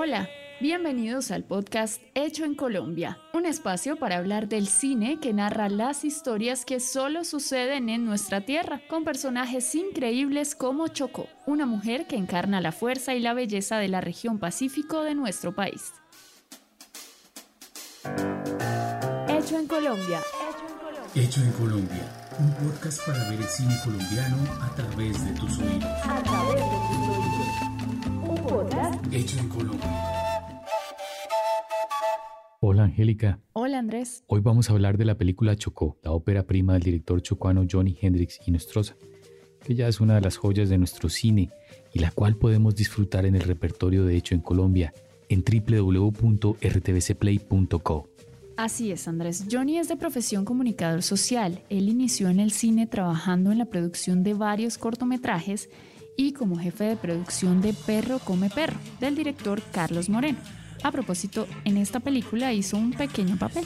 Hola, bienvenidos al podcast Hecho en Colombia, un espacio para hablar del cine que narra las historias que solo suceden en nuestra tierra, con personajes increíbles como Chocó, una mujer que encarna la fuerza y la belleza de la región Pacífico de nuestro país. Hecho en Colombia. Hecho en Colombia, un podcast para ver el cine colombiano a través de tus oídos. Un podcast. Hecho en Colombia. Hola Angélica. Hola Andrés. Hoy vamos a hablar de la película Chocó, la ópera prima del director chocuano Joni Hendrix Hinostroza, que ya es una de las joyas de nuestro cine y la cual podemos disfrutar en el repertorio de Hecho en Colombia en www.rtvcplay.co. Así es, Andrés. Joni es de profesión comunicador social. Él inició en el cine trabajando en la producción de varios cortometrajes y como jefe de producción de Perro come perro, del director Carlos Moreno. A propósito, en esta película hizo un pequeño papel.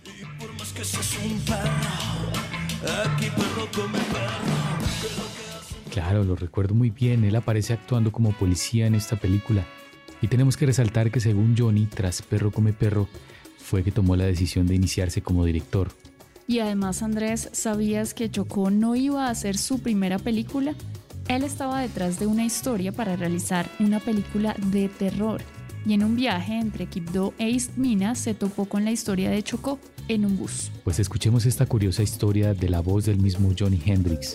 Claro, lo recuerdo muy bien. Él aparece actuando como policía en esta película. Y tenemos que resaltar que según Joni, tras Perro come perro, fue que tomó la decisión de iniciarse como director. Y además, Andrés, ¿sabías que Chocó no iba a hacer su primera película? Él estaba detrás de una historia para realizar una película de terror. Y en un viaje entre Quibdó e Istmina se topó con la historia de Chocó en un bus. Pues escuchemos esta curiosa historia de la voz del mismo Joni Hendrix.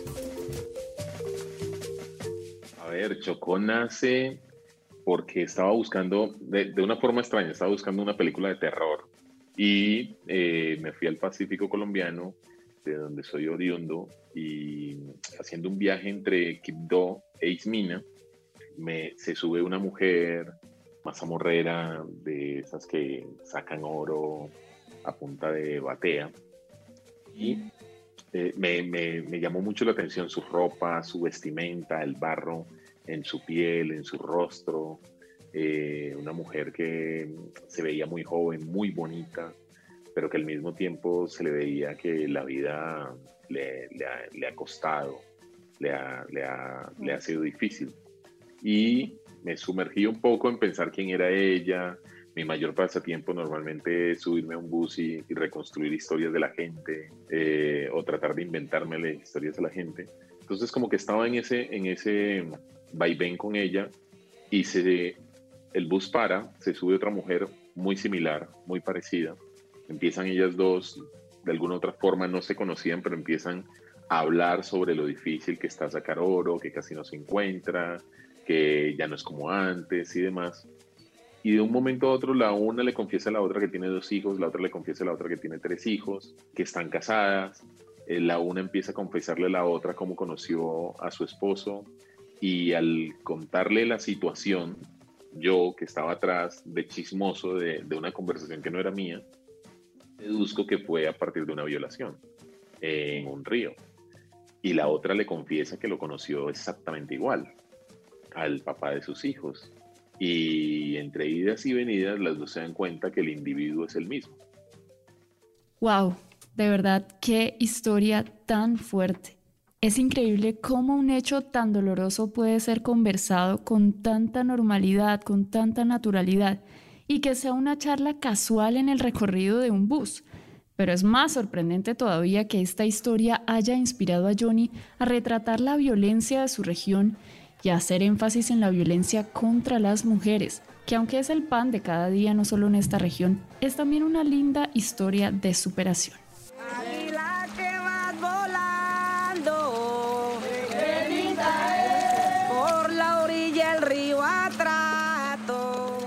A ver, Chocó nace porque estaba buscando, de una forma extraña, estaba buscando una película de terror. Y me fui al Pacífico colombiano, de donde soy oriundo, y haciendo un viaje entre Quibdó e Istmina, se sube una mujer mazamorrera, de esas que sacan oro a punta de batea, y me llamó mucho la atención su ropa, su vestimenta, el barro en su piel, en su rostro. Una mujer que se veía muy joven, muy bonita, pero que al mismo tiempo se le veía que la vida le ha costado, le ha sido difícil. Y me sumergí un poco en pensar quién era ella. Mi mayor pasatiempo normalmente es subirme a un bus y reconstruir historias de la gente, o tratar de inventarme historias de la gente. Entonces como que estaba en ese vaivén con ella, y el bus se sube otra mujer muy similar, muy parecida. Empiezan ellas dos, de alguna otra forma no se conocían, pero empiezan a hablar sobre lo difícil que está sacar oro, que casi no se encuentra, que ya no es como antes y demás. Y de un momento a otro la una le confiesa a la otra que tiene 2 hijos, la otra le confiesa a la otra que tiene 3 hijos, que están casadas. La una empieza a confesarle a la otra cómo conoció a su esposo, y al contarle la situación, yo, que estaba atrás de chismoso de una conversación que no era mía, deduzco que fue a partir de una violación en un río. Y la otra le confiesa que lo conoció exactamente igual, al papá de sus hijos. Y entre idas y venidas, las dos se dan cuenta que el individuo es el mismo. ¡Wow! De verdad, qué historia tan fuerte. Es increíble cómo un hecho tan doloroso puede ser conversado con tanta normalidad, con tanta naturalidad, y que sea una charla casual en el recorrido de un bus. Pero es más sorprendente todavía que esta historia haya inspirado a Joni a retratar la violencia de su región y a hacer énfasis en la violencia contra las mujeres, que aunque es el pan de cada día no solo en esta región, es también una linda historia de superación. Águila que vas volando, por la orilla del río Atrato.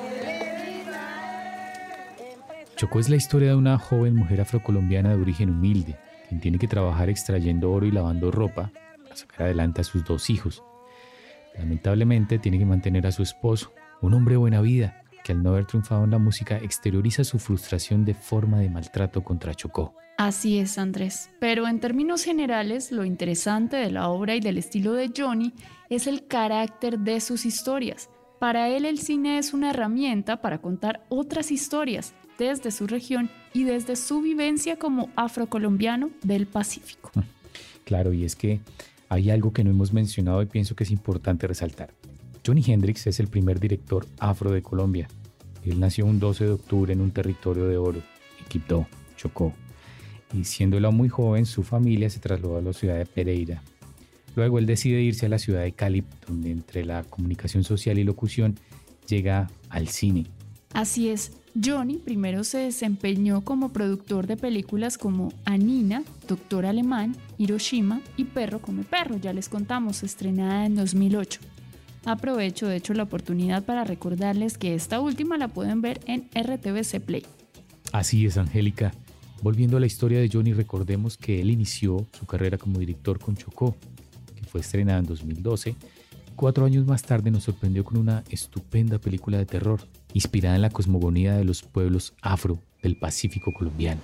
Chocó es la historia de una joven mujer afrocolombiana de origen humilde, quien tiene que trabajar extrayendo oro y lavando ropa para sacar adelante a sus 2 hijos. Lamentablemente tiene que mantener a su esposo, un hombre buena vida, que al no haber triunfado en la música exterioriza su frustración de forma de maltrato contra Chocó. Así es, Andrés. Pero en términos generales, lo interesante de la obra y del estilo de Joni es el carácter de sus historias. Para él, el cine es una herramienta para contar otras historias desde su región y desde su vivencia como afrocolombiano del Pacífico. Claro, y es que hay algo que no hemos mencionado y pienso que es importante resaltar. Joni Hendrix es el primer director afro de Colombia. Él nació un 12 de octubre en un territorio de oro, en Quibdó, Chocó. Y siendo muy joven, su familia se trasladó a la ciudad de Pereira. Luego él decide irse a la ciudad de Cali, donde entre la comunicación social y locución llega al cine. Así es, Johnny primero se desempeñó como productor de películas como Anina, Doctor Alemán, Hiroshima y Perro come perro, ya les contamos, estrenada en 2008. Aprovecho de hecho la oportunidad para recordarles que esta última la pueden ver en RTVC Play. Así es, Angélica. Volviendo a la historia de Johnny, recordemos que él inició su carrera como director con Chocó, que fue estrenada en 2012. 4 años más tarde nos sorprendió con una estupenda película de terror, inspirada en la cosmogonía de los pueblos afro del Pacífico colombiano.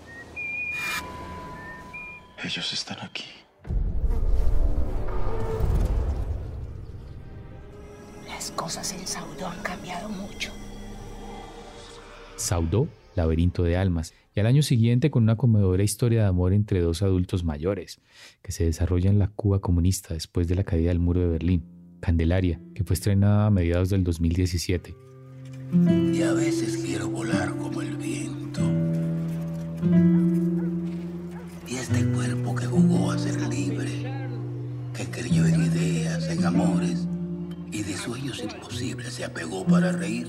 Ellos están aquí. Las cosas en Saudó han cambiado mucho. Saudó, laberinto de almas, y al año siguiente con una conmovedora historia de amor entre 2 adultos mayores, que se desarrolla en la Cuba comunista después de la caída del muro de Berlín, Candelaria, que fue estrenada a mediados del 2017. Y a veces quiero volar como el viento. Y este cuerpo que jugó a ser libre, que creyó en ideas, en amores, y de sueños imposibles se apegó para reír.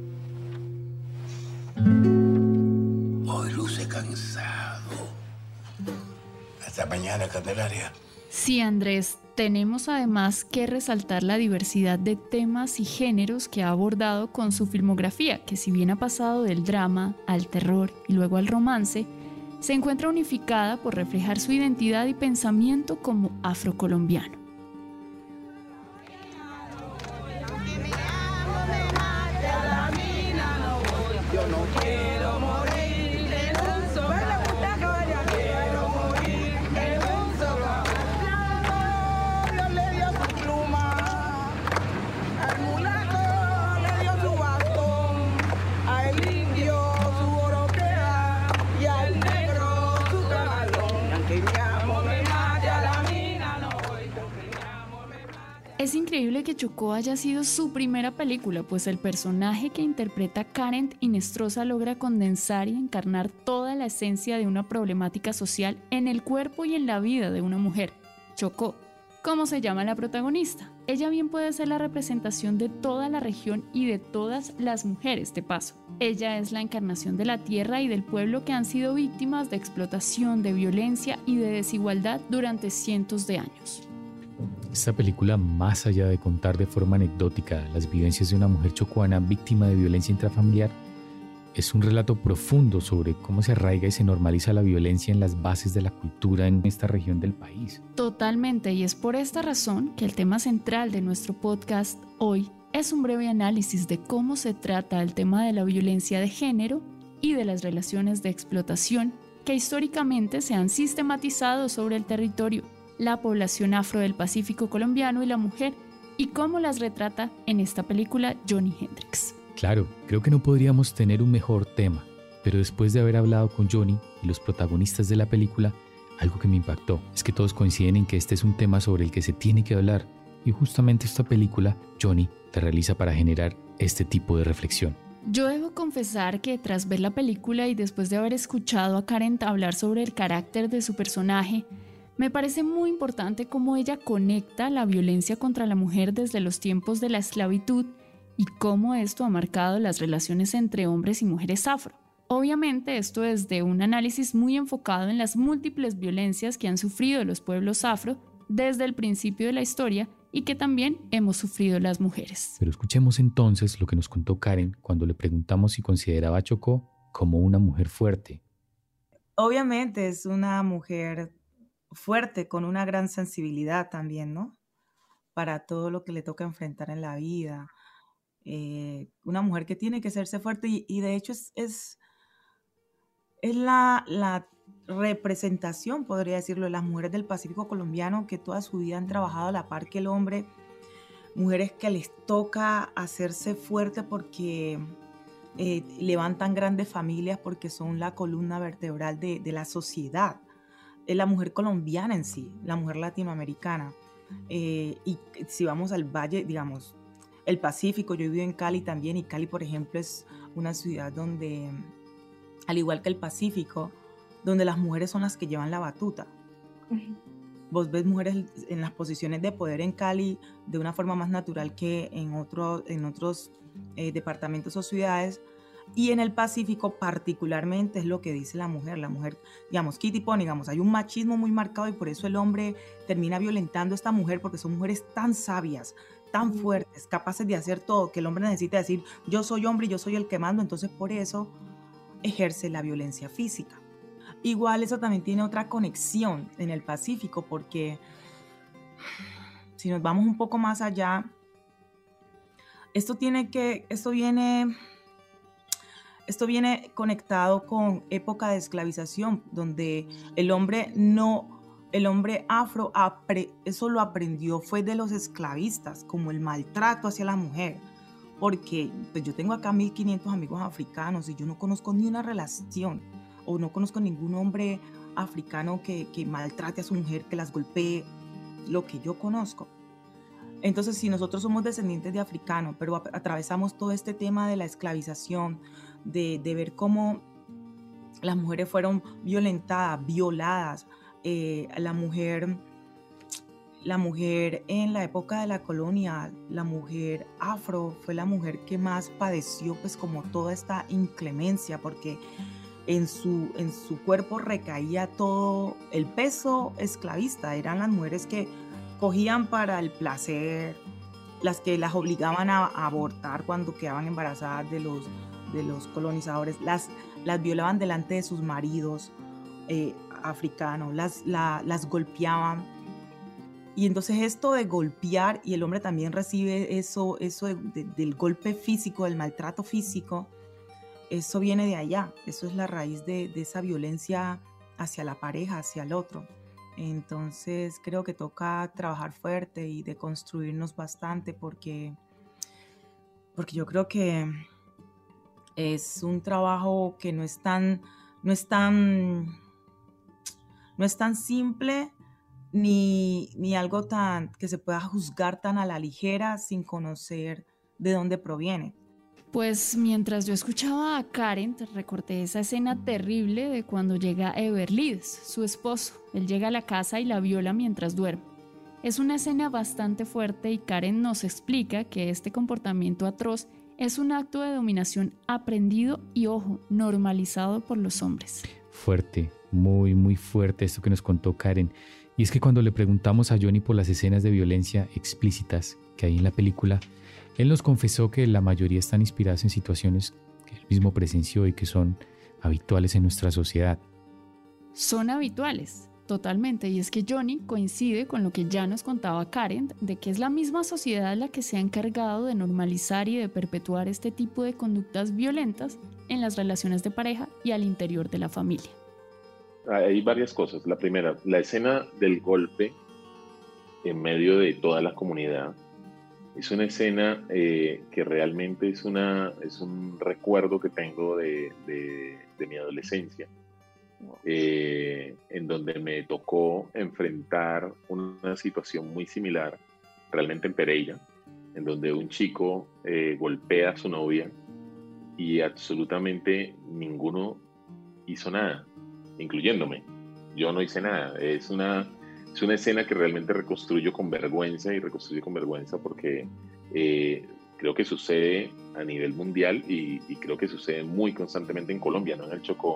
Hoy luce cansado. Hasta mañana, Candelaria. Sí, Andrés, tenemos además que resaltar la diversidad de temas y géneros que ha abordado con su filmografía, que si bien ha pasado del drama al terror y luego al romance, se encuentra unificada por reflejar su identidad y pensamiento como afrocolombiano. Es increíble que Chocó haya sido su primera película, pues el personaje que interpreta Karen Hinestrosa logra condensar y encarnar toda la esencia de una problemática social en el cuerpo y en la vida de una mujer. Chocó, ¿cómo se llama la protagonista? Ella bien puede ser la representación de toda la región y de todas las mujeres de paso. Ella es la encarnación de la tierra y del pueblo que han sido víctimas de explotación, de violencia y de desigualdad durante cientos de años. Esta película, más allá de contar de forma anecdótica las vivencias de una mujer chocuana víctima de violencia intrafamiliar, es un relato profundo sobre cómo se arraiga y se normaliza la violencia en las bases de la cultura en esta región del país. Totalmente, y es por esta razón que el tema central de nuestro podcast hoy es un breve análisis de cómo se trata el tema de la violencia de género y de las relaciones de explotación que históricamente se han sistematizado sobre el territorio, la población afro del Pacífico colombiano y la mujer, y cómo las retrata en esta película Johnny Hendrix. Claro, creo que no podríamos tener un mejor tema, pero después de haber hablado con Johnny y los protagonistas de la película, algo que me impactó es que todos coinciden en que este es un tema sobre el que se tiene que hablar, y justamente esta película, Johnny, te realiza para generar este tipo de reflexión. Yo debo confesar que tras ver la película y después de haber escuchado a Karen hablar sobre el carácter de su personaje, me parece muy importante cómo ella conecta la violencia contra la mujer desde los tiempos de la esclavitud y cómo esto ha marcado las relaciones entre hombres y mujeres afro. Obviamente esto desde un análisis muy enfocado en las múltiples violencias que han sufrido los pueblos afro desde el principio de la historia y que también hemos sufrido las mujeres. Pero escuchemos entonces lo que nos contó Karen cuando le preguntamos si consideraba a Chocó como una mujer fuerte. Obviamente es una mujer fuerte, con una gran sensibilidad también, ¿no? Para todo lo que le toca enfrentar en la vida. Una mujer que tiene que hacerse fuerte y de hecho es la representación, podría decirlo, de las mujeres del Pacífico colombiano que toda su vida han trabajado a la par que el hombre. Mujeres que les toca hacerse fuerte porque levantan grandes familias, porque son la columna vertebral de la sociedad. Es la mujer colombiana en sí, la mujer latinoamericana. Y si vamos al valle, digamos, el Pacífico. Yo vivo en Cali también, y Cali, por ejemplo, es una ciudad donde, al igual que el Pacífico, donde las mujeres son las que llevan la batuta. Vos ves mujeres en las posiciones de poder en Cali de una forma más natural que en otros departamentos o ciudades. Y en el Pacífico particularmente es lo que dice la mujer. La mujer, digamos, Kitty Pony, digamos, hay un machismo muy marcado, y por eso el hombre termina violentando a esta mujer, porque son mujeres tan sabias, tan fuertes, capaces de hacer todo, que el hombre necesita decir, yo soy hombre y yo soy el que mando. Entonces por eso ejerce la violencia física. Igual eso también tiene otra conexión en el Pacífico, porque si nos vamos un poco más allá, esto viene conectado con época de esclavización, donde el hombre afro, eso lo aprendió fue de los esclavistas, como el maltrato hacia la mujer. Porque pues yo tengo acá 1500 amigos africanos y yo no conozco ni una relación, o no conozco ningún hombre africano que maltrate a su mujer, que las golpee, lo que yo conozco. Entonces, si nosotros somos descendientes de africanos, pero atravesamos todo este tema de la esclavización, de ver cómo las mujeres fueron violentadas, violadas, la mujer en la época de la colonia, la mujer afro fue la mujer que más padeció pues como toda esta inclemencia, porque en su cuerpo recaía todo el peso esclavista. Eran las mujeres que cogían para el placer, las que las obligaban a abortar cuando quedaban embarazadas de los colonizadores, las violaban delante de sus maridos africanos, las golpeaban. Y entonces esto de golpear, y el hombre también recibe eso del golpe físico, del maltrato físico, eso viene de allá. Eso es la raíz de esa violencia hacia la pareja, hacia el otro. Entonces creo que toca trabajar fuerte y deconstruirnos bastante, porque yo creo que es un trabajo que no es tan simple, ni algo tan que se pueda juzgar tan a la ligera sin conocer de dónde proviene. Pues mientras yo escuchaba a Karen, recordé esa escena terrible de cuando llega Everlides, su esposo. Él llega a la casa y la viola mientras duerme. Es una escena bastante fuerte, y Karen nos explica que este comportamiento atroz es un acto de dominación aprendido y, ojo, normalizado por los hombres. Fuerte, muy, muy fuerte esto que nos contó Karen. Y es que cuando le preguntamos a Johnny por las escenas de violencia explícitas que hay en la película, él nos confesó que la mayoría están inspiradas en situaciones que él mismo presenció y que son habituales en nuestra sociedad. Son habituales, totalmente, y es que Johnny coincide con lo que ya nos contaba Karen, de que es la misma sociedad la que se ha encargado de normalizar y de perpetuar este tipo de conductas violentas en las relaciones de pareja y al interior de la familia. Hay varias cosas. La primera, la escena del golpe en medio de toda la comunidad. Es una escena que realmente es un recuerdo que tengo de mi adolescencia, en donde me tocó enfrentar una situación muy similar, realmente en Pereira, en donde un chico golpea a su novia y absolutamente ninguno hizo nada, incluyéndome. Yo no hice nada. Es una escena que realmente reconstruyo con vergüenza, porque creo que sucede a nivel mundial y creo que sucede muy constantemente en Colombia, no en el Chocó.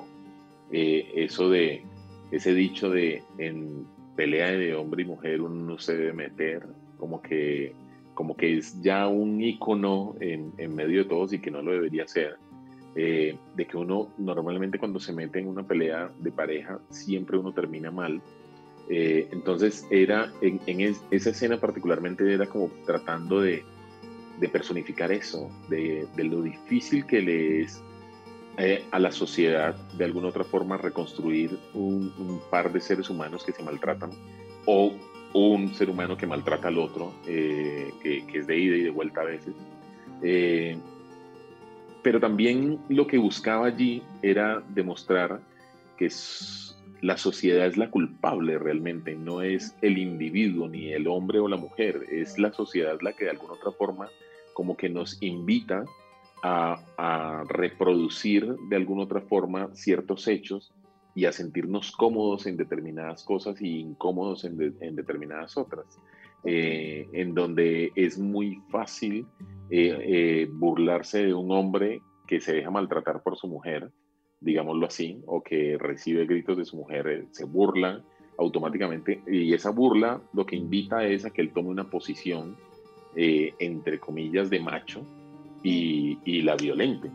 Ese dicho de en pelea de hombre y mujer uno no se debe meter, como que es ya un ícono en medio de todos y que no lo debería ser. De que uno normalmente cuando se mete en una pelea de pareja siempre uno termina mal. Entonces esa escena particularmente era como tratando de personificar eso, de lo difícil que le es a la sociedad de alguna otra forma reconstruir un par de seres humanos que se maltratan, o un ser humano que maltrata al otro, que es de ida y de vuelta a veces. Pero también lo que buscaba allí era demostrar que la sociedad es la culpable realmente, no es el individuo, ni el hombre o la mujer, es la sociedad la que de alguna otra forma como que nos invita a reproducir de alguna otra forma ciertos hechos y a sentirnos cómodos en determinadas cosas y incómodos en determinadas otras, en donde es muy fácil burlarse de un hombre que se deja maltratar por su mujer, digámoslo así, o que recibe gritos de su mujer, se burlan automáticamente, y esa burla lo que invita es a que él tome una posición, entre comillas, de macho y la violente.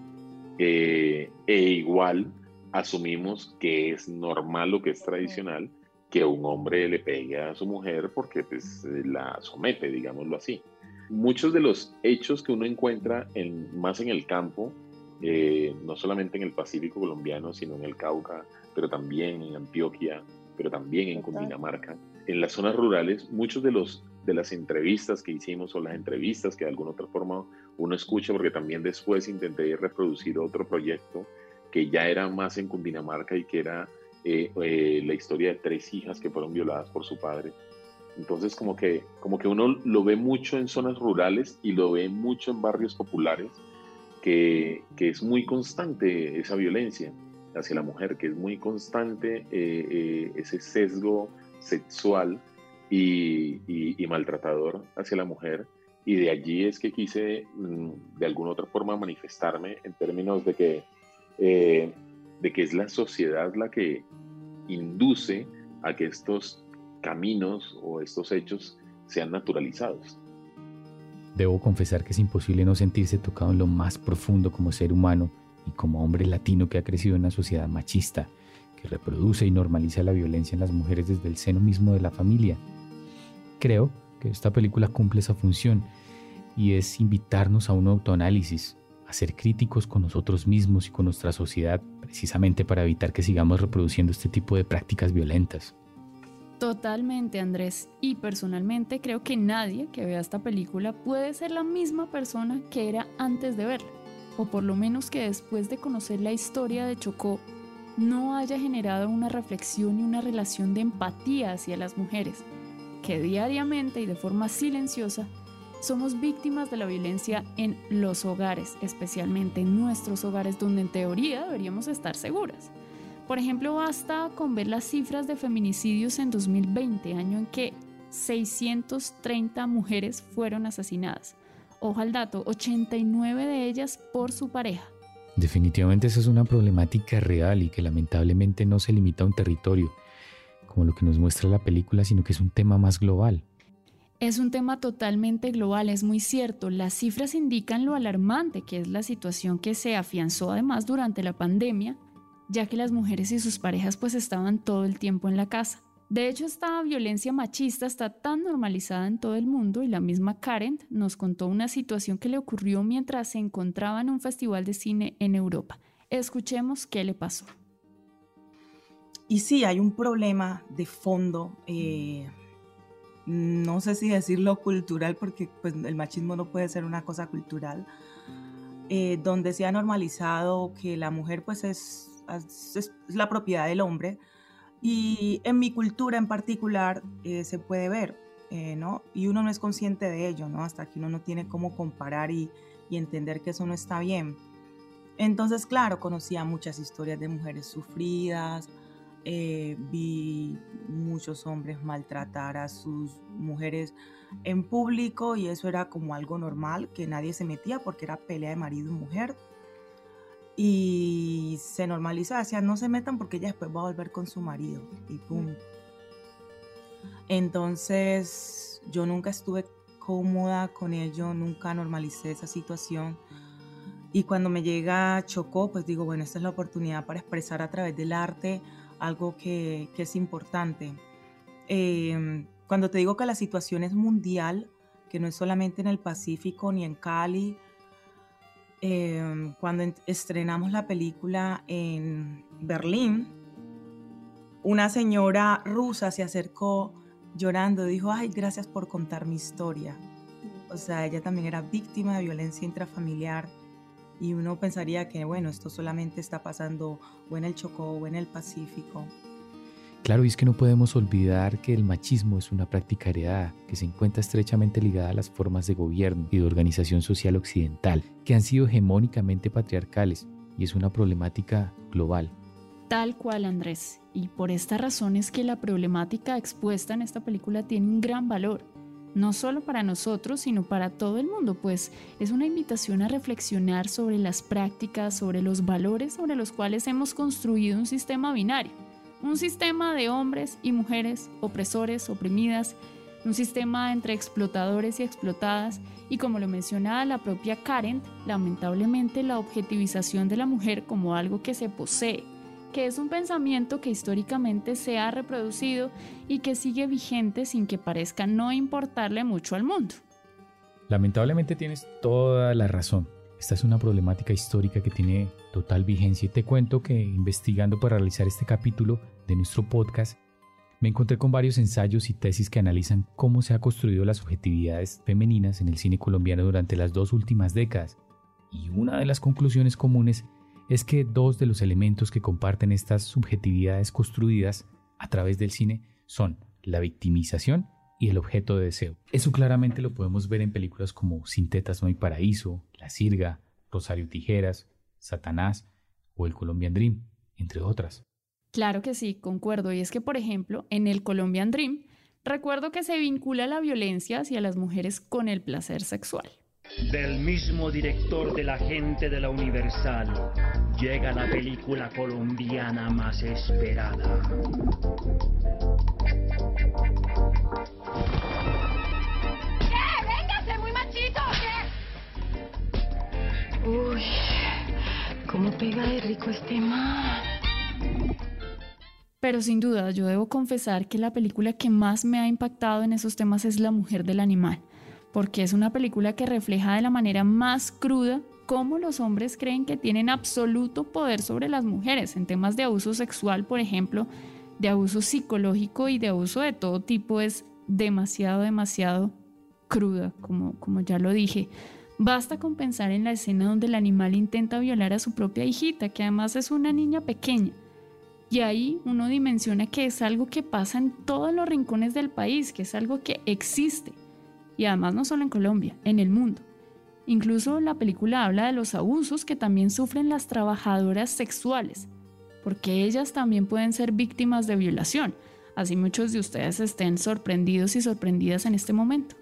Igual asumimos que es normal o que es tradicional que un hombre le pegue a su mujer porque pues, la somete, digámoslo así. Muchos de los hechos que uno encuentra más en el campo, no solamente en el Pacífico colombiano, sino en el Cauca, pero también en Antioquia, pero también en Cundinamarca, en las zonas rurales, muchos de las entrevistas que hicimos o las entrevistas que de alguna otra forma uno escucha, porque también después intenté reproducir otro proyecto que ya era más en Cundinamarca y que era la historia de 3 hijas que fueron violadas por su padre. Entonces como que uno lo ve mucho en zonas rurales y lo ve mucho en barrios populares, que es muy constante esa violencia hacia la mujer, que es muy constante ese sesgo sexual y maltratador hacia la mujer. Y de allí es que quise de alguna otra forma manifestarme en términos de que es la sociedad la que induce a que estos caminos o estos hechos sean naturalizados. Debo confesar que es imposible no sentirse tocado en lo más profundo como ser humano y como hombre latino que ha crecido en una sociedad machista, que reproduce y normaliza la violencia en las mujeres desde el seno mismo de la familia. Creo que esta película cumple esa función y es invitarnos a un autoanálisis, a ser críticos con nosotros mismos y con nuestra sociedad, precisamente para evitar que sigamos reproduciendo este tipo de prácticas violentas. Totalmente, Andrés. Y personalmente creo que nadie que vea esta película puede ser la misma persona que era antes de verla, o por lo menos que después de conocer la historia de Chocó no haya generado una reflexión y una relación de empatía hacia las mujeres, que diariamente y de forma silenciosa somos víctimas de la violencia en los hogares, especialmente en nuestros hogares donde en teoría deberíamos estar seguras. Por ejemplo, basta con ver las cifras de feminicidios en 2020, año en que 630 mujeres fueron asesinadas. Ojo al dato, 89 de ellas por su pareja. Definitivamente esa es una problemática real y que lamentablemente no se limita a un territorio, como lo que nos muestra la película, sino que es un tema más global. Es un tema totalmente global, es muy cierto. Las cifras indican lo alarmante que es la situación que se afianzó además durante la pandemia, ya que las mujeres y sus parejas pues estaban todo el tiempo en la casa. De hecho, esta violencia machista está tan normalizada en todo el mundo y la misma Karen nos contó una situación que le ocurrió mientras se encontraba en un festival de cine en Europa. Escuchemos qué le pasó. Y sí, hay un problema de fondo, no sé si decirlo cultural, porque pues, el machismo no puede ser una cosa cultural, donde se ha normalizado que la mujer pues es la propiedad del hombre, y en mi cultura en particular se puede ver, ¿no? Y uno no es consciente de ello, ¿no? Hasta que uno no tiene cómo comparar y entender que eso no está bien. Entonces, claro, conocía muchas historias de mujeres sufridas, vi muchos hombres maltratar a sus mujeres en público y eso era como algo normal, que nadie se metía porque era pelea de marido y mujer. Y se normaliza, decían no se metan porque ella después va a volver con su marido y pum. Entonces yo nunca estuve cómoda con ello, nunca normalicé esa situación y cuando me llega Chocó pues digo bueno, esta es la oportunidad para expresar a través del arte algo que es importante. Cuando te digo que la situación es mundial, que no es solamente en el Pacífico ni en Cali, cuando estrenamos la película en Berlín, una señora rusa se acercó llorando y dijo, ay, gracias por contar mi historia. O sea, ella también era víctima de violencia intrafamiliar y uno pensaría que, bueno, esto solamente está pasando o en el Chocó o en el Pacífico. Claro, y es que no podemos olvidar que el machismo es una práctica heredada que se encuentra estrechamente ligada a las formas de gobierno y de organización social occidental, que han sido hegemónicamente patriarcales, y es una problemática global. Tal cual, Andrés. Y por esta razón es que la problemática expuesta en esta película tiene un gran valor. No solo para nosotros, sino para todo el mundo, pues es una invitación a reflexionar sobre las prácticas, sobre los valores sobre los cuales hemos construido un sistema binario. Un sistema de hombres y mujeres, opresores, oprimidas, un sistema entre explotadores y explotadas, y como lo mencionaba la propia Karen, lamentablemente la objetivización de la mujer como algo que se posee, que es un pensamiento que históricamente se ha reproducido y que sigue vigente sin que parezca no importarle mucho al mundo. Lamentablemente tienes toda la razón. Esta es una problemática histórica que tiene total vigencia y te cuento que investigando para realizar este capítulo de nuestro podcast me encontré con varios ensayos y tesis que analizan cómo se han construido las subjetividades femeninas en el cine colombiano durante las 2 últimas décadas. Y una de las conclusiones comunes es que 2 de los elementos que comparten estas subjetividades construidas a través del cine son la victimización y el objeto de deseo. Eso claramente lo podemos ver en películas como Sin tetas no hay paraíso, La Sirga, Rosario Tijeras, Satanás o el Colombian Dream, entre otras. Claro que sí, concuerdo. Y es que, por ejemplo, en el Colombian Dream, recuerdo que se vincula la violencia hacia las mujeres con el placer sexual. Del mismo director de La gente de la Universal, llega la película colombiana más esperada. Uy, cómo pega de rico este man. Pero sin duda, yo debo confesar que la película que más me ha impactado en esos temas es La mujer del animal, porque es una película que refleja de la manera más cruda cómo los hombres creen que tienen absoluto poder sobre las mujeres en temas de abuso sexual, por ejemplo, de abuso psicológico y de abuso de todo tipo. Es demasiado cruda, como ya lo dije. Basta con pensar en la escena donde el animal intenta violar a su propia hijita, que además es una niña pequeña. Y ahí uno dimensiona que es algo que pasa en todos los rincones del país, que es algo que existe. Y además no solo en Colombia, en el mundo. Incluso la película habla de los abusos que también sufren las trabajadoras sexuales, porque ellas también pueden ser víctimas de violación, así muchos de ustedes estén sorprendidos y sorprendidas en este momento.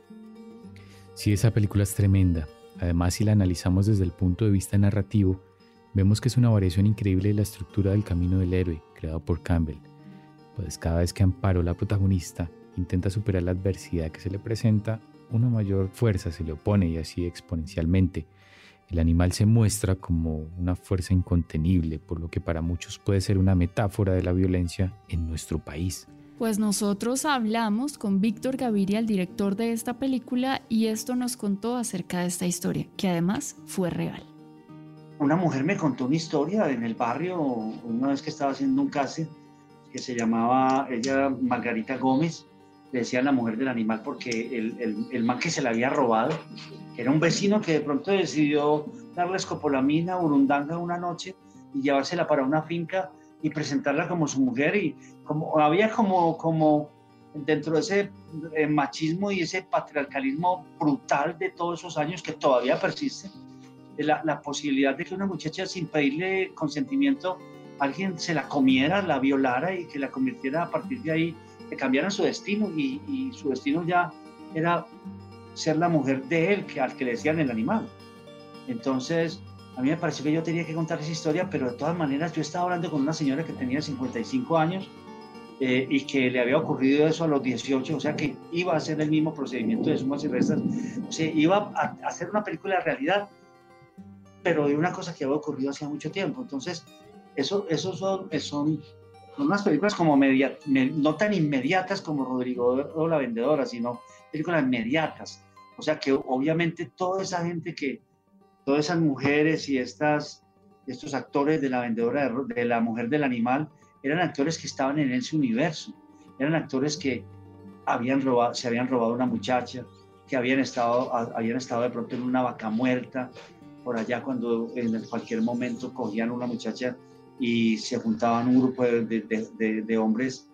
Sí, esa película es tremenda. Además, si la analizamos desde el punto de vista narrativo, vemos que es una variación increíble de la estructura del camino del héroe, creado por Campbell. Pues cada vez que Amparo, la protagonista, intenta superar la adversidad que se le presenta, una mayor fuerza se le opone y así exponencialmente. El animal se muestra como una fuerza incontenible, por lo que para muchos puede ser una metáfora de la violencia en nuestro país. Pues nosotros hablamos con Víctor Gaviria, el director de esta película, y esto nos contó acerca de esta historia, que además fue real. Una mujer me contó una historia en el barrio, una vez que estaba haciendo un casting, que se llamaba, ella Margarita Gómez, le decían la mujer del animal porque el man que se la había robado, que era un vecino que de pronto decidió darle escopolamina, burundanga una noche y llevársela para una finca y presentarla como su mujer, y como había como dentro de ese machismo y ese patriarcalismo brutal de todos esos años que todavía persiste, la posibilidad de que una muchacha sin pedirle consentimiento alguien se la comiera, la violara y que la convirtiera a partir de ahí, que cambiaran su destino, y su destino ya era ser la mujer de él, al que le decían el animal. Entonces a mí me pareció que yo tenía que contar esa historia, pero de todas maneras yo estaba hablando con una señora que tenía 55 años y que le había ocurrido eso a los 18, o sea que iba a hacer el mismo procedimiento de sumas y restas, o sea, iba a hacer una película de realidad, pero de una cosa que había ocurrido hace mucho tiempo. Entonces eso son unas películas como no tan inmediatas como Rodrigo o La Vendedora, sino películas inmediatas, o sea que obviamente toda esa gente todas esas mujeres y estos actores de La Vendedora, de La Mujer del Animal, eran actores que estaban en ese universo, eran actores que se habían robado una muchacha, que habían estado de pronto en una vaca muerta, por allá cuando en cualquier momento cogían una muchacha y se juntaban un grupo de hombres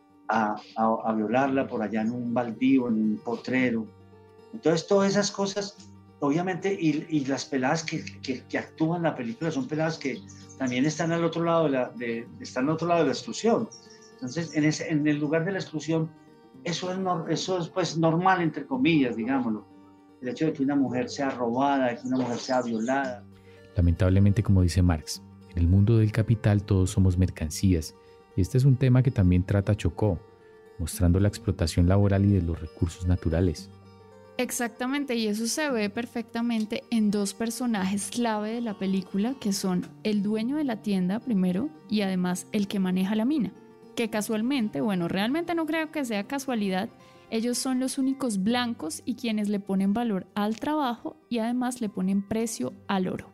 a violarla por allá en un baldío, en un potrero. Entonces todas esas cosas, obviamente, y las peladas que actúan en la película son peladas que también están al otro lado están al otro lado de la exclusión. Entonces, en el lugar de la exclusión, eso es pues normal, entre comillas, digámoslo. El hecho de que una mujer sea robada, de que una mujer sea violada. Lamentablemente, como dice Marx, en el mundo del capital todos somos mercancías, y este es un tema que también trata Chocó, mostrando la explotación laboral y de los recursos naturales. Exactamente, y eso se ve perfectamente en dos personajes clave de la película, que son el dueño de la tienda primero y además el que maneja la mina, que casualmente, bueno, realmente no creo que sea casualidad, ellos son los únicos blancos y quienes le ponen valor al trabajo y además le ponen precio al oro.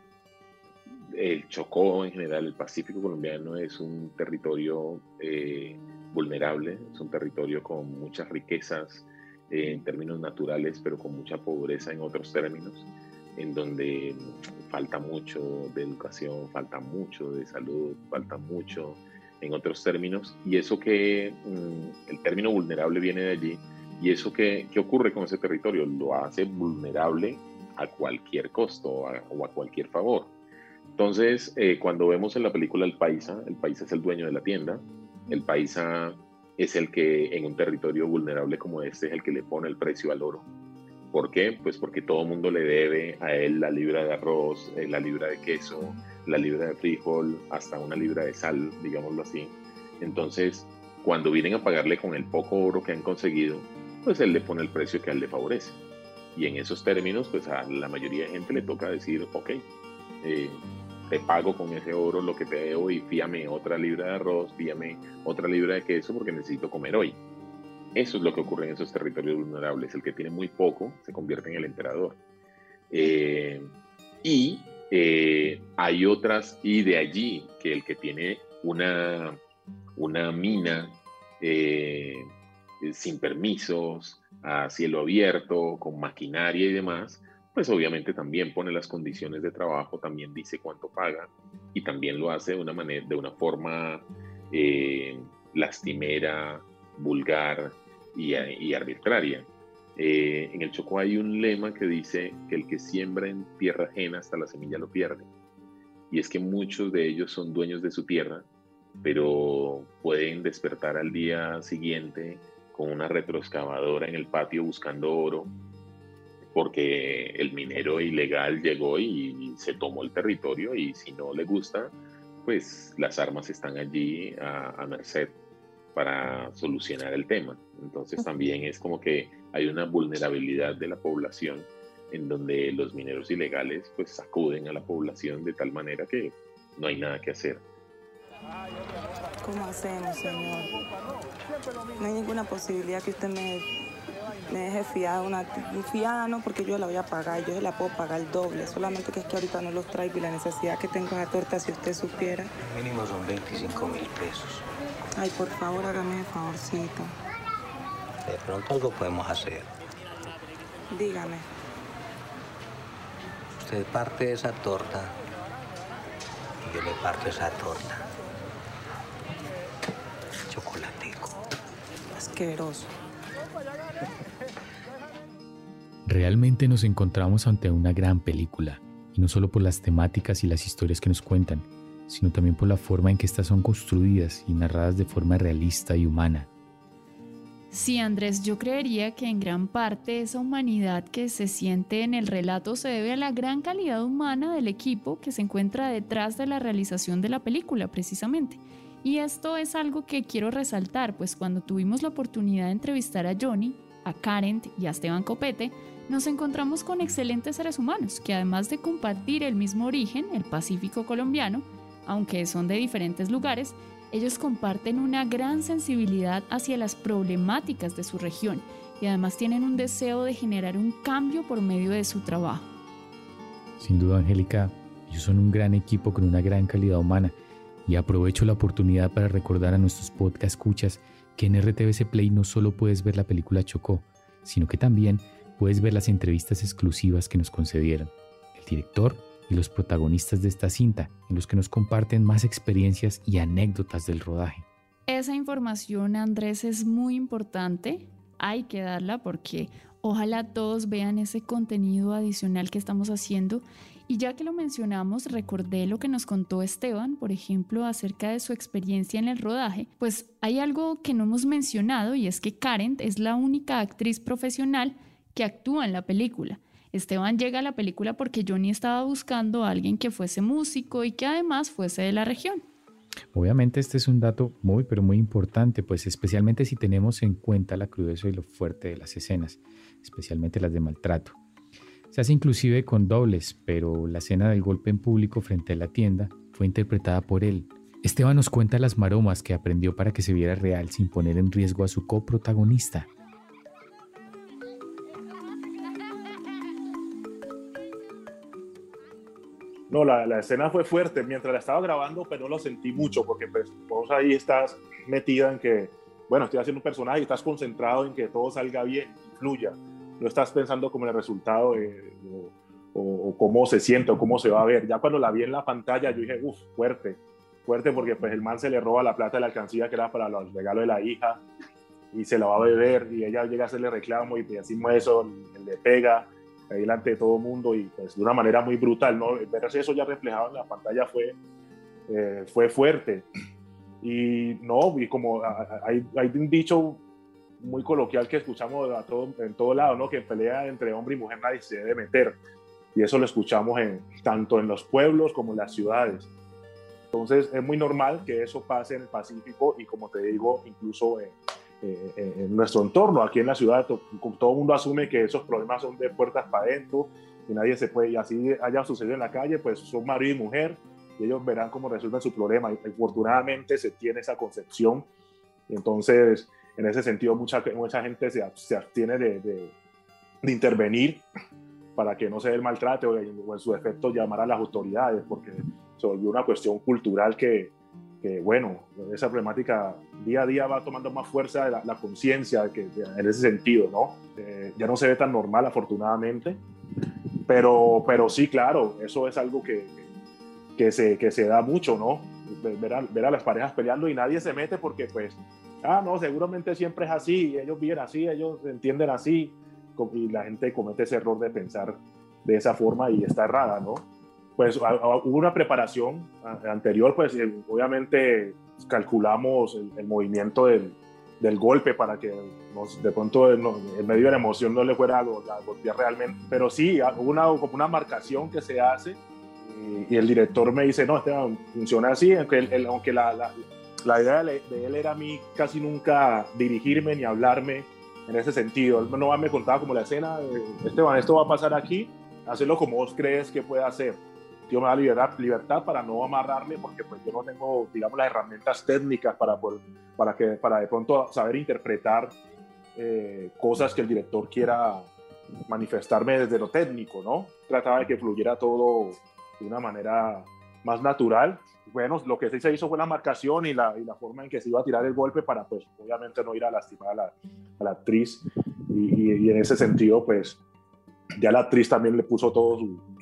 El Chocó en general, el Pacífico colombiano, es un territorio vulnerable, es un territorio con muchas riquezas en términos naturales, pero con mucha pobreza en otros términos, en donde falta mucho de educación, falta mucho de salud, falta mucho en otros términos, y eso que el término vulnerable viene de allí, y eso que ocurre con ese territorio lo hace vulnerable a cualquier costo o a cualquier favor. Entonces, cuando vemos en la película el paisa es el dueño de la tienda, el paisa es el que en un territorio vulnerable como este es el que le pone el precio al oro. ¿Por qué? Pues porque todo el mundo le debe a él la libra de arroz, la libra de queso, la libra de frijol, hasta una libra de sal, digámoslo así. Entonces, cuando vienen a pagarle con el poco oro que han conseguido, pues él le pone el precio que a él le favorece. Y en esos términos, pues a la mayoría de gente le toca decir, ok, te pago con ese oro lo que te debo y fíame otra libra de arroz, fíame otra libra de queso porque necesito comer hoy. Eso es lo que ocurre en esos territorios vulnerables. El que tiene muy poco se convierte en el emperador. Hay otras, y de allí que el que tiene una mina sin permisos, a cielo abierto, con maquinaria y demás, pues obviamente también pone las condiciones de trabajo, también dice cuánto paga y también lo hace de una forma lastimera, vulgar y arbitraria. En el Chocó hay un lema que dice que el que siembra en tierra ajena hasta la semilla lo pierde. Y es que muchos de ellos son dueños de su tierra, pero pueden despertar al día siguiente con una retroexcavadora en el patio buscando oro, porque el minero ilegal llegó y se tomó el territorio, y si no le gusta, pues las armas están allí a merced para solucionar el tema. Entonces también es como que hay una vulnerabilidad de la población en donde los mineros ilegales pues sacuden a la población de tal manera que no hay nada que hacer. ¿Cómo hacemos, señor? No hay ninguna posibilidad que usted me deje fiada, fiada no, porque yo la voy a pagar, yo se la puedo pagar el doble, solamente que es que ahorita no los traigo y la necesidad que tengo de la torta, si usted supiera. Mínimo son 25.000 pesos. Ay, por favor, hágame el favorcito. De pronto algo podemos hacer. Dígame. Usted parte esa torta y yo le parto esa torta. Chocolatico. Asqueroso. Realmente nos encontramos ante una gran película, y no solo por las temáticas y las historias que nos cuentan, sino también por la forma en que estas son construidas y narradas de forma realista y humana. Sí, Andrés, yo creería que en gran parte esa humanidad que se siente en el relato se debe a la gran calidad humana del equipo que se encuentra detrás de la realización de la película, precisamente. Y esto es algo que quiero resaltar, pues cuando tuvimos la oportunidad de entrevistar a Johnny, a Karen y a Esteban Copete, nos encontramos con excelentes seres humanos que, además de compartir el mismo origen, el Pacífico colombiano, aunque son de diferentes lugares, ellos comparten una gran sensibilidad hacia las problemáticas de su región y además tienen un deseo de generar un cambio por medio de su trabajo. Sin duda, Angélica, ellos son un gran equipo con una gran calidad humana, y aprovecho la oportunidad para recordar a nuestros podcast escuchas que en RTVC Play no solo puedes ver la película Chocó, sino que también puedes ver las entrevistas exclusivas que nos concedieron el director, y los protagonistas de esta cinta, en los que nos comparten más experiencias y anécdotas del rodaje. Esa información, Andrés, es muy importante. Hay que darla porque ojalá todos vean ese contenido adicional que estamos haciendo. Y ya que lo mencionamos, recordé lo que nos contó Esteban, por ejemplo, acerca de su experiencia en el rodaje. Pues hay algo que no hemos mencionado y es que Karen es la única actriz profesional que actúa en la película. Esteban llega a la película porque Johnny estaba buscando a alguien que fuese músico y que además fuese de la región. Obviamente este es un dato muy, pero muy importante, pues especialmente si tenemos en cuenta la crudeza y lo fuerte de las escenas, especialmente las de maltrato. Se hace inclusive con dobles, pero la escena del golpe en público frente a la tienda fue interpretada por él. Esteban nos cuenta las maromas que aprendió para que se viera real sin poner en riesgo a su coprotagonista. No, la escena fue fuerte. Mientras la estaba grabando, pero no lo sentí mucho, porque pues, vos ahí estás metida en que, bueno, estoy haciendo un personaje y estás concentrado en que todo salga bien, fluya. No estás pensando como en el resultado o cómo se siente o cómo se va a ver. Ya cuando la vi en la pantalla, yo dije, fuerte, porque pues el man se le roba la plata de la alcancía que era para los regalos de la hija y se la va a beber y ella llega a hacerle reclamo y encima de eso le pega ahí delante de todo el mundo y pues de una manera muy brutal, ¿no? Ver eso ya reflejado en la pantalla fue fuerte. Y no, y como hay un dicho muy coloquial que escuchamos en todo lado, ¿no? Que en pelea entre hombre y mujer nadie se debe meter. Y eso lo escuchamos tanto en los pueblos como en las ciudades. Entonces es muy normal que eso pase en el Pacífico y, como te digo, incluso en nuestro entorno, aquí en la ciudad, todo el mundo asume que esos problemas son de puertas para adentro y nadie se puede, y así haya sucedido en la calle, pues son marido y mujer y ellos verán cómo resuelven su problema. Y afortunadamente se tiene esa concepción. Entonces, en ese sentido, mucha gente se abstiene de intervenir para que no se dé el maltrato o en su defecto llamar a las autoridades, porque se volvió una cuestión cultural que bueno, esa problemática día a día va tomando más fuerza la conciencia en ese sentido, ¿no? Ya no se ve tan normal, afortunadamente, pero sí, claro, eso es algo que se da mucho, ¿no? Ver a las parejas peleando y nadie se mete porque, pues, no, seguramente siempre es así, ellos viven así, ellos entienden así, y la gente comete ese error de pensar de esa forma y está errada, ¿no? Pues hubo una preparación anterior, pues obviamente calculamos el movimiento del golpe para que de pronto en medio de la emoción no le fuera a golpear realmente, pero sí, hubo como una marcación que se hace y el director me dice, no, Esteban, funciona así, aunque la idea de él era a mí casi nunca dirigirme ni hablarme en ese sentido. Él no me contaba como la escena, Esteban, esto va a pasar aquí, hazlo como vos crees que puede hacer. Yo me da libertad para no amarrarme porque pues yo no tengo, digamos, las herramientas técnicas para de pronto saber interpretar cosas que el director quiera manifestarme desde lo técnico, ¿no? Trataba de que fluyera todo de una manera más natural. Bueno, lo que sí se hizo fue la marcación y la forma en que se iba a tirar el golpe para, pues, obviamente no ir a lastimar a la actriz. Y en ese sentido, pues, ya la actriz también le puso todo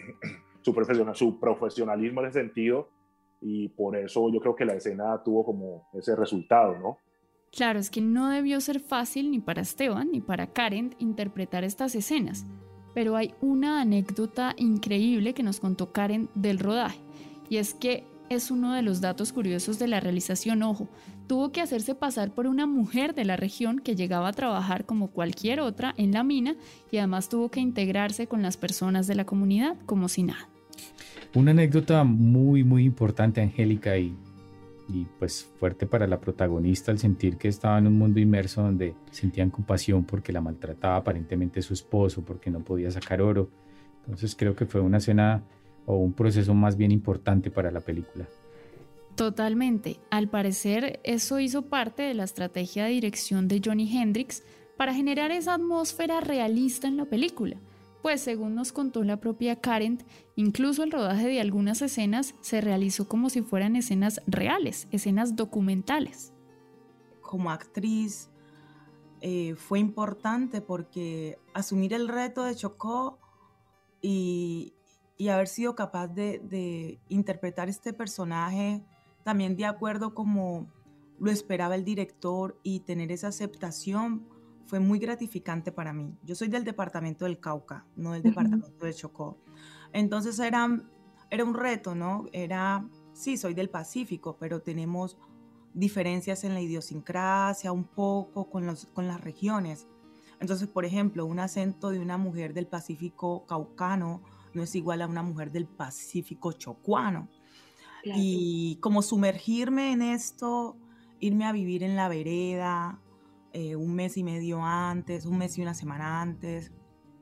su profesionalismo en ese sentido y por eso yo creo que la escena tuvo como ese resultado, ¿no? Claro, es que no debió ser fácil ni para Esteban ni para Karen interpretar estas escenas, pero hay una anécdota increíble que nos contó Karen del rodaje, y es que es uno de los datos curiosos de la realización. Ojo, tuvo que hacerse pasar por una mujer de la región que llegaba a trabajar como cualquier otra en la mina y además tuvo que integrarse con las personas de la comunidad como si nada. Una anécdota muy, muy importante, Angélica, y pues fuerte para la protagonista al sentir que estaba en un mundo inmerso donde sentían compasión porque la maltrataba aparentemente su esposo, porque no podía sacar oro. Entonces creo que fue una escena o un proceso más bien importante para la película. Totalmente. Al parecer eso hizo parte de la estrategia de dirección de Johnny Hendrix para generar esa atmósfera realista en la película. Pues según nos contó la propia Karen, incluso el rodaje de algunas escenas se realizó como si fueran escenas reales, escenas documentales. Como actriz fue importante porque asumir el reto de Chocó y y haber sido capaz de interpretar este personaje también de acuerdo como lo esperaba el director y tener esa aceptación fue muy gratificante para mí. Yo soy del departamento del Cauca, no del departamento de Chocó. Entonces era un reto, ¿no? Sí, soy del Pacífico, pero tenemos diferencias en la idiosincrasia, un poco con las regiones. Entonces, por ejemplo, un acento de una mujer del Pacífico caucano no es igual a una mujer del Pacífico chocuano. Claro. Y como sumergirme en esto, irme a vivir en la vereda, un mes y medio antes, un mes y una semana antes,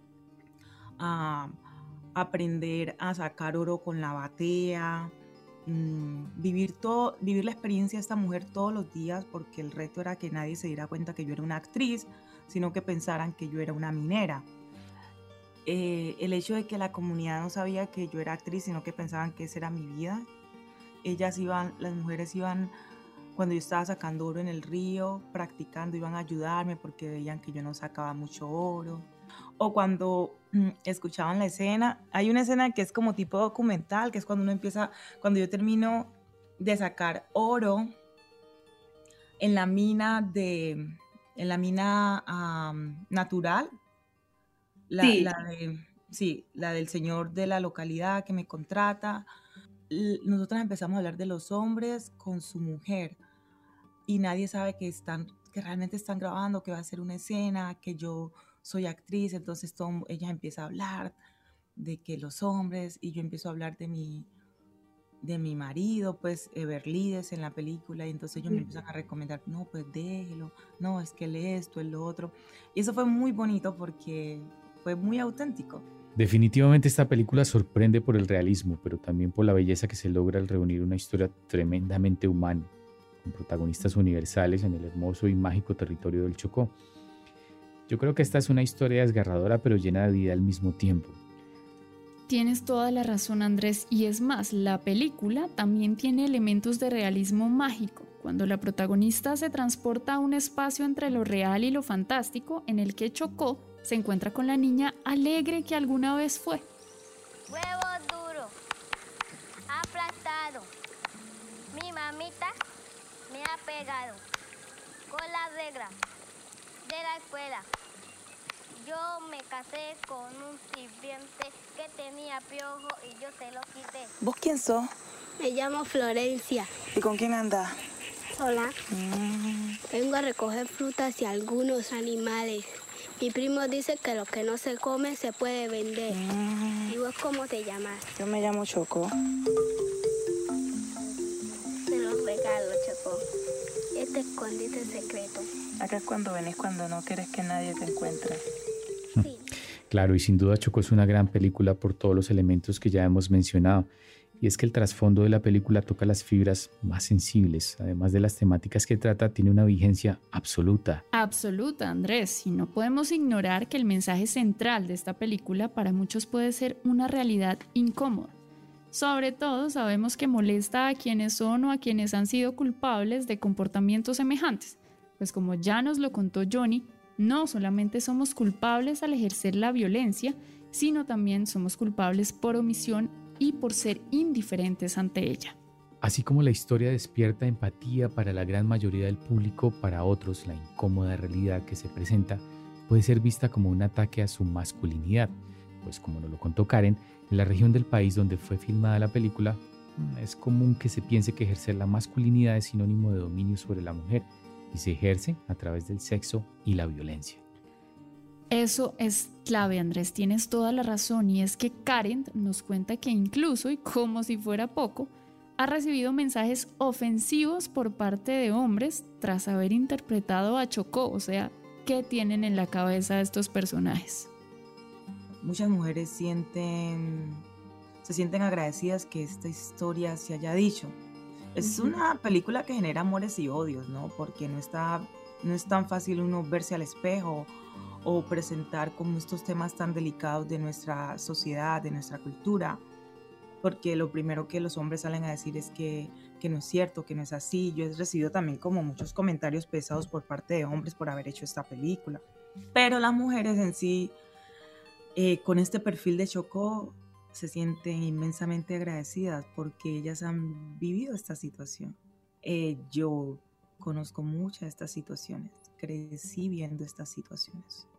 a aprender a sacar oro con la batea, vivir la experiencia de esta mujer todos los días, porque el reto era que nadie se diera cuenta que yo era una actriz, sino que pensaran que yo era una minera. El hecho de que la comunidad no sabía que yo era actriz, sino que pensaban que esa era mi vida. Las mujeres iban, cuando yo estaba sacando oro en el río, practicando, iban a ayudarme porque veían que yo no sacaba mucho oro. O cuando escuchaban la escena, hay una escena que es como tipo documental, que es cuando yo termino de sacar oro en la mina natural, la del señor de la localidad que me contrata. Nosotras empezamos a hablar de los hombres con su mujer y nadie sabe que realmente están grabando, que va a ser una escena, que yo soy actriz. Entonces ella empieza a hablar de que los hombres, y yo empiezo a hablar de mi marido, pues Everlides en la película, y entonces ellos me empiezan a recomendar, no, pues déjelo, no, es que él esto, él lo otro, y eso fue muy bonito porque fue muy auténtico. Definitivamente esta película sorprende por el realismo, pero también por la belleza que se logra al reunir una historia tremendamente humana, con protagonistas universales en el hermoso y mágico territorio del Chocó. Yo creo que esta es una historia desgarradora, pero llena de vida al mismo tiempo. Tienes toda la razón, Andrés, y es más, la película también tiene elementos de realismo mágico, cuando la protagonista se transporta a un espacio entre lo real y lo fantástico, en el que Chocó se encuentra con la niña alegre que alguna vez fue. Huevo duro, aplastado, mi mamita me ha pegado con la regla de la escuela. Yo me casé con un sirviente que tenía piojo y yo se lo quité. ¿Vos quién sos? Me llamo Florencia. ¿Y con quién andás? Sola. Vengo a recoger frutas y algunos animales. Mi primo dice que lo que no se come se puede vender. ¿Y vos cómo te llamas? Yo me llamo Chocó. Te los regalo, Chocó. Este escondite secreto. Acá es cuando venís cuando no quieres que nadie te encuentre. Sí. Claro, y sin duda Chocó es una gran película por todos los elementos que ya hemos mencionado. Y es que el trasfondo de la película toca las fibras más sensibles. Además de las temáticas que trata, tiene una vigencia absoluta. Absoluta, Andrés. Y no podemos ignorar que el mensaje central de esta película para muchos puede ser una realidad incómoda. Sobre todo sabemos que molesta a quienes son o a quienes han sido culpables de comportamientos semejantes. Pues como ya nos lo contó Johnny, no solamente somos culpables al ejercer la violencia, sino también somos culpables por omisión y por ser indiferentes ante ella. Así como la historia despierta empatía para la gran mayoría del público, para otros la incómoda realidad que se presenta puede ser vista como un ataque a su masculinidad, pues como nos lo contó Karen, en la región del país donde fue filmada la película, es común que se piense que ejercer la masculinidad es sinónimo de dominio sobre la mujer y se ejerce a través del sexo y la violencia. Eso es clave, Andrés, tienes toda la razón, y es que Karen nos cuenta que incluso, y como si fuera poco, ha recibido mensajes ofensivos por parte de hombres tras haber interpretado a Chocó. O sea, ¿qué tienen en la cabeza estos personajes? Muchas mujeres se sienten agradecidas que esta historia se haya dicho. Es una película que genera amores y odios, ¿no? Porque no es tan fácil uno verse al espejo o presentar como estos temas tan delicados de nuestra sociedad, de nuestra cultura, porque lo primero que los hombres salen a decir es que no es cierto, que no es así. Yo he recibido también como muchos comentarios pesados por parte de hombres por haber hecho esta película, pero las mujeres en sí, con este perfil de Chocó, se sienten inmensamente agradecidas porque ellas han vivido esta situación. Yo conozco muchas de estas situaciones, crecí viendo estas situaciones.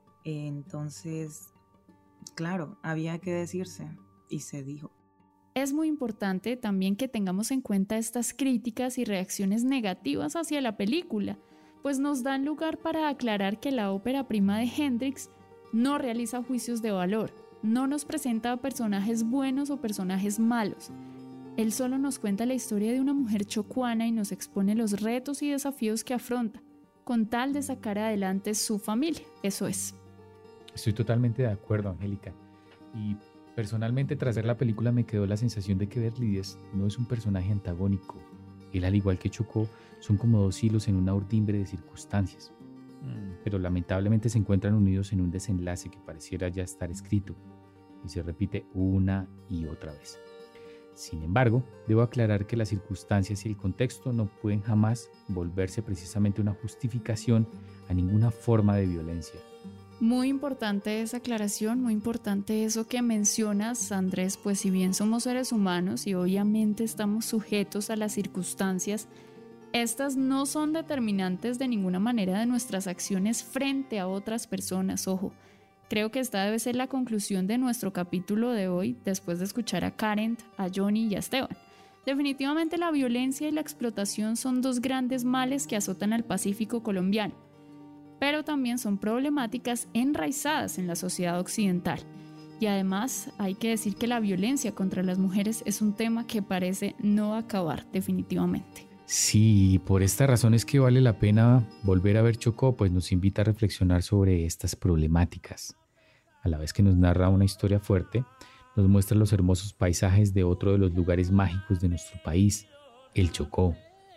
Entonces, claro, había que decirse y se dijo. Es muy importante también que tengamos en cuenta estas críticas y reacciones negativas hacia la película, pues nos dan lugar para aclarar que la ópera prima de Hendrix no realiza juicios de valor, no nos presenta a personajes buenos o personajes malos. Él solo nos cuenta la historia de una mujer chocuana y nos expone los retos y desafíos que afronta, con tal de sacar adelante su familia, eso es. Estoy totalmente de acuerdo, Angélica. Y personalmente, tras ver la película, me quedó la sensación de que Berlíez no es un personaje antagónico. Él, al igual que Chocó, son como dos hilos en una urdimbre de circunstancias. Pero lamentablemente se encuentran unidos en un desenlace que pareciera ya estar escrito y se repite una y otra vez. Sin embargo, debo aclarar que las circunstancias y el contexto no pueden jamás volverse precisamente una justificación a ninguna forma de violencia. Muy importante esa aclaración, muy importante eso que mencionas, Andrés, pues si bien somos seres humanos y obviamente estamos sujetos a las circunstancias, estas no son determinantes de ninguna manera de nuestras acciones frente a otras personas, ojo. Creo que esta debe ser la conclusión de nuestro capítulo de hoy, después de escuchar a Karen, a Johnny y a Esteban. Definitivamente la violencia y la explotación son dos grandes males que azotan al Pacífico colombiano, pero también son problemáticas enraizadas en la sociedad occidental. Y además hay que decir que la violencia contra las mujeres es un tema que parece no acabar definitivamente. Sí, por esta razón es que vale la pena volver a ver Chocó, pues nos invita a reflexionar sobre estas problemáticas. A la vez que nos narra una historia fuerte, nos muestra los hermosos paisajes de otro de los lugares mágicos de nuestro país, el Chocó.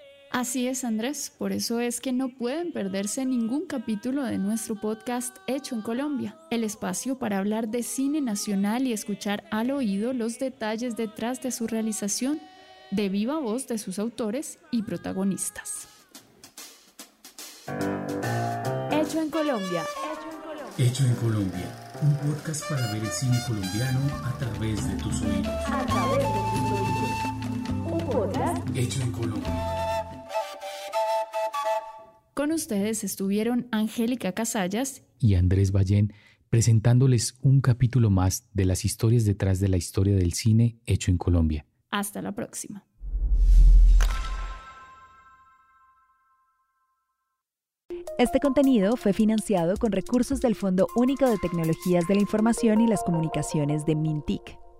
Así es, Andrés, por eso es que no pueden perderse ningún capítulo de nuestro podcast Hecho en Colombia, el espacio para hablar de cine nacional y escuchar al oído los detalles detrás de su realización, de viva voz de sus autores y protagonistas. Hecho en Colombia. Hecho en Colombia, un podcast para ver el cine colombiano a través de tus oídos. Un podcast Hecho en Colombia. Con ustedes estuvieron Angélica Casallas y Andrés Ballén, presentándoles un capítulo más de las historias detrás de la historia del cine hecho en Colombia. Hasta la próxima. Este contenido fue financiado con recursos del Fondo Único de Tecnologías de la Información y las Comunicaciones de MINTIC.